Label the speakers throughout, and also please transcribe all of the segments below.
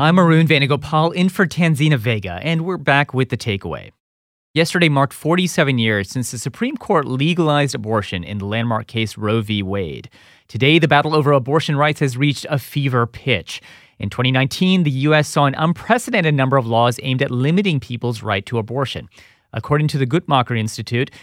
Speaker 1: I'm Arun Venugopal in for Tanzina Vega, and we're back with the takeaway. Yesterday marked 47 years since the Supreme Court legalized abortion in the landmark case Roe v. Wade. Today, the battle over abortion rights has reached a fever pitch. In 2019, the U.S. saw an unprecedented number of laws aimed at limiting people's right to abortion. According to the Guttmacher Institute,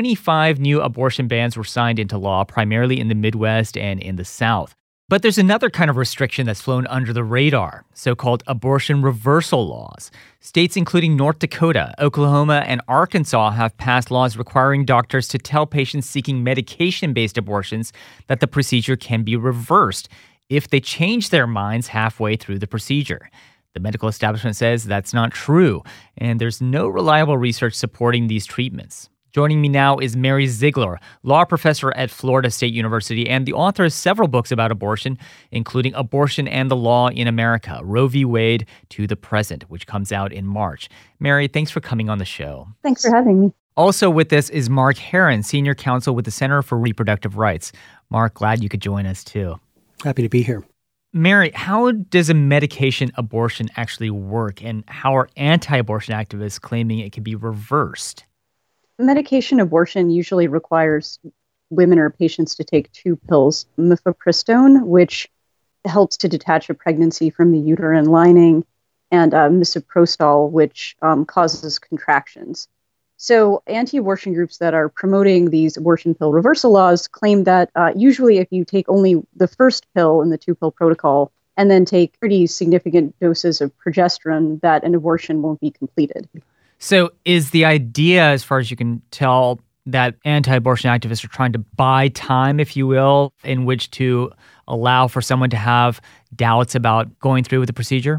Speaker 1: 25 new abortion bans were signed into law, primarily in the Midwest and in the South. But there's another kind of restriction that's flown under the radar, so-called abortion reversal laws. States including North Dakota, Oklahoma, and Arkansas have passed laws requiring doctors to tell patients seeking medication-based abortions that the procedure can be reversed if they change their minds halfway through the procedure. The medical establishment says that's not true, and there's no reliable research supporting these treatments. Joining me now is Mary Ziegler, law professor at Florida State University and the author of several books about abortion, including Abortion and the Law in America, Roe v. Wade to the Present, which comes out in March. Mary, thanks for coming on the show.
Speaker 2: Thanks for having me.
Speaker 1: Also with us is Mark Heron, senior counsel with the Center for Reproductive Rights. Mark, glad you could join us too.
Speaker 3: Happy to be here.
Speaker 1: Mary, how does a medication abortion actually work, and how are anti-abortion activists claiming it can be reversed?
Speaker 2: Medication abortion usually requires women or patients to take 2 pills, mifepristone, which helps to detach a pregnancy from the uterine lining, and misoprostol, which causes contractions. So anti-abortion groups that are promoting these abortion pill reversal laws claim that usually if you take only the first pill in the 2-pill protocol and then take pretty significant doses of progesterone, that an abortion won't be completed.
Speaker 1: So is the idea, as far as you can tell, that anti-abortion activists are trying to buy time, if you will, in which to allow for someone to have doubts about going through with the procedure?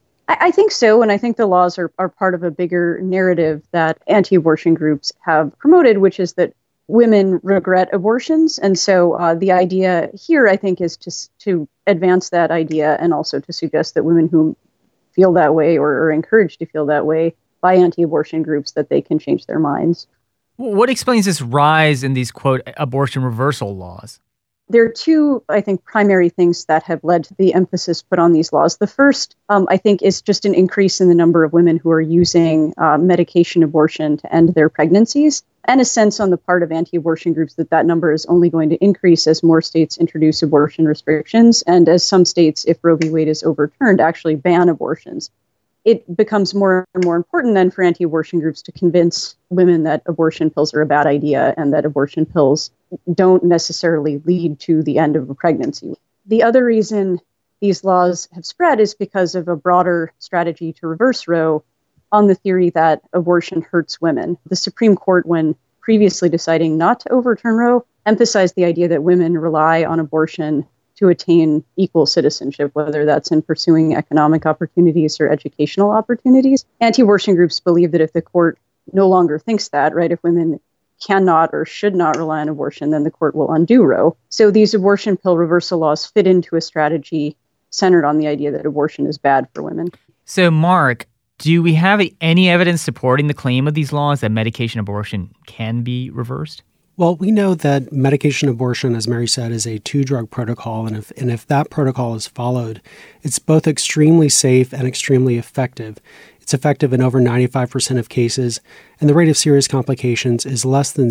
Speaker 2: I think so, and I think the laws are part of a bigger narrative that anti-abortion groups have promoted, which is that women regret abortions. And so the idea here, I think, is to advance that idea and also to suggest that women who feel that way or are encouraged to feel that way by anti-abortion groups, that they can change their minds.
Speaker 1: What explains this rise in these, quote, abortion reversal laws?
Speaker 2: There are 2, I think, primary things that have led to the emphasis put on these laws. The first, I think, is just an increase in the number of women who are using medication abortion to end their pregnancies, and a sense on the part of anti-abortion groups that that number is only going to increase as more states introduce abortion restrictions, and as some states, if Roe v. Wade is overturned, actually ban abortions. It becomes more and more important then for anti-abortion groups to convince women that abortion pills are a bad idea and that abortion pills don't necessarily lead to the end of a pregnancy. The other reason these laws have spread is because of a broader strategy to reverse Roe on the theory that abortion hurts women. The Supreme Court, when previously deciding not to overturn Roe, emphasized the idea that women rely on abortion to attain equal citizenship, whether that's in pursuing economic opportunities or educational opportunities. Anti-abortion groups believe that if the court no longer thinks that, right, if women cannot or should not rely on abortion, then the court will undo Roe. So these abortion pill reversal laws fit into a strategy centered on the idea that abortion is bad for women.
Speaker 1: So, Mark, do we have any evidence supporting the claim of these laws that medication abortion can be reversed?
Speaker 3: Well, we know that medication abortion, as Mary said, is a 2-drug protocol, and if that protocol is followed, it's both extremely safe and extremely effective. It's effective in over 95% of cases, and the rate of serious complications is less than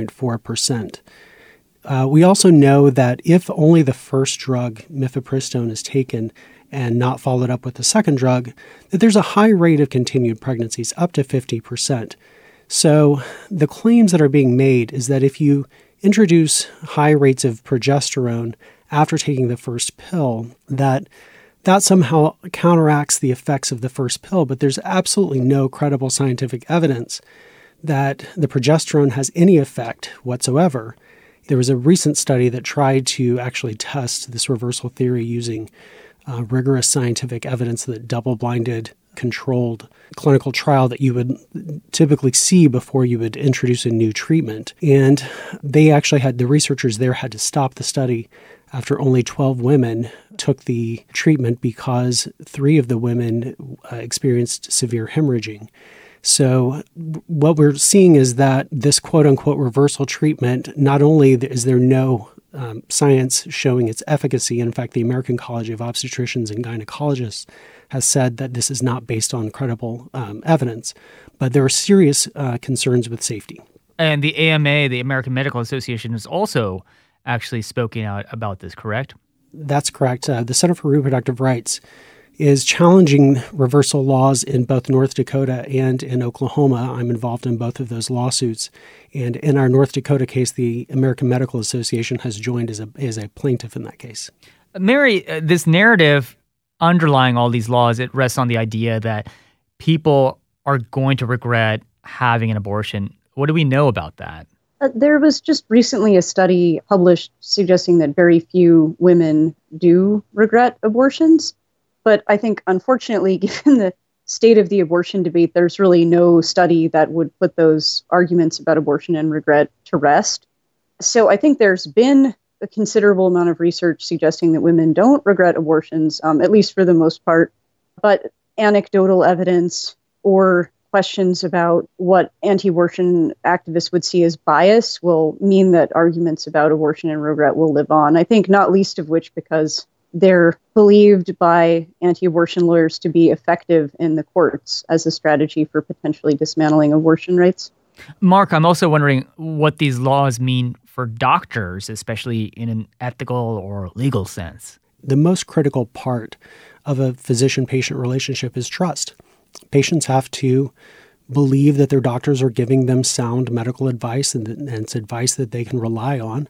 Speaker 3: 0.4%. We also know that if only the first drug, mifepristone, is taken and not followed up with the second drug, that there's a high rate of continued pregnancies, up to 50%. So the claims that are being made is that if you introduce high rates of progesterone after taking the first pill, that somehow counteracts the effects of the first pill. But there's absolutely no credible scientific evidence that the progesterone has any effect whatsoever. There was a recent study that tried to actually test this reversal theory using rigorous scientific evidence, that double-blinded controlled clinical trial that you would typically see before you would introduce a new treatment. And they actually the researchers there had to stop the study after only 12 women took the treatment because 3 of the women experienced severe hemorrhaging. So what we're seeing is that this quote-unquote reversal treatment, not only is there no science showing its efficacy, in fact, the American College of Obstetricians and Gynecologists has said that this is not based on credible evidence, but there are serious concerns with safety.
Speaker 1: And the AMA, the American Medical Association, has also actually spoken out about this, correct?
Speaker 3: That's correct. The Center for Reproductive Rights is challenging reversal laws in both North Dakota and in Oklahoma. I'm involved in both of those lawsuits. And in our North Dakota case, the American Medical Association has joined as a plaintiff in that case.
Speaker 1: Mary, this narrative underlying all these laws, it rests on the idea that people are going to regret having an abortion. What do we know about that?
Speaker 2: There was just recently a study published suggesting that very few women do regret abortions. But I think, unfortunately, given the state of the abortion debate, there's really no study that would put those arguments about abortion and regret to rest. So I think there's been a considerable amount of research suggesting that women don't regret abortions, at least for the most part. But anecdotal evidence or questions about what anti-abortion activists would see as bias will mean that arguments about abortion and regret will live on. I think not least of which because they're believed by anti-abortion lawyers to be effective in the courts as a strategy for potentially dismantling abortion rights.
Speaker 1: Mark, I'm also wondering what these laws mean for doctors, especially in an ethical or legal sense.
Speaker 3: The most critical part of a physician-patient relationship is trust. Patients have to believe that their doctors are giving them sound medical advice and it's advice that they can rely on.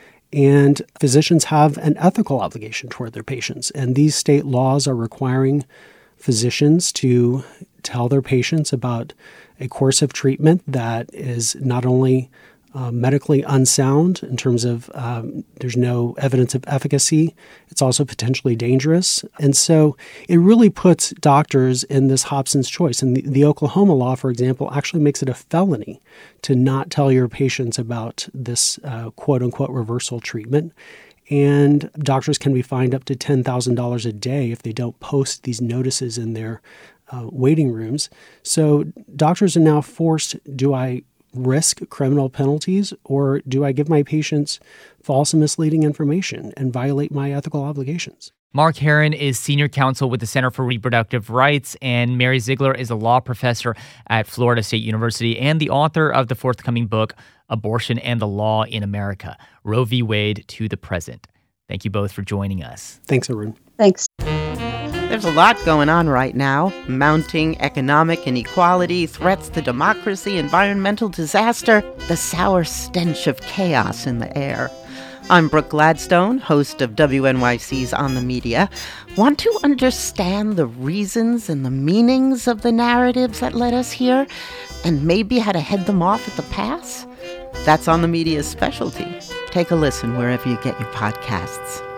Speaker 3: And physicians have an ethical obligation toward their patients. And these state laws are requiring physicians to tell their patients about a course of treatment that is not only medically unsound in terms of there's no evidence of efficacy, it's also potentially dangerous. And so it really puts doctors in this Hobson's choice. And the Oklahoma law, for example, actually makes it a felony to not tell your patients about this quote-unquote reversal treatment. And doctors can be fined up to $10,000 a day if they don't post these notices in their waiting rooms. So doctors are now forced, do I risk criminal penalties or do I give my patients false and misleading information and violate my ethical obligations?
Speaker 1: Mark Heron is senior counsel with the Center for Reproductive Rights, and Mary Ziegler is a law professor at Florida State University and the author of the forthcoming book, Abortion and the Law in America, Roe v. Wade to the Present. Thank you both for joining us.
Speaker 3: Thanks, Arun.
Speaker 2: Thanks.
Speaker 4: There's a lot going on right now. Mounting economic inequality, threats to democracy, environmental disaster, the sour stench of chaos in the air. I'm Brooke Gladstone, host of WNYC's On the Media. Want to understand the reasons and the meanings of the narratives that led us here, and maybe how to head them off at the pass? That's On the Media's specialty. Take a listen wherever you get your podcasts.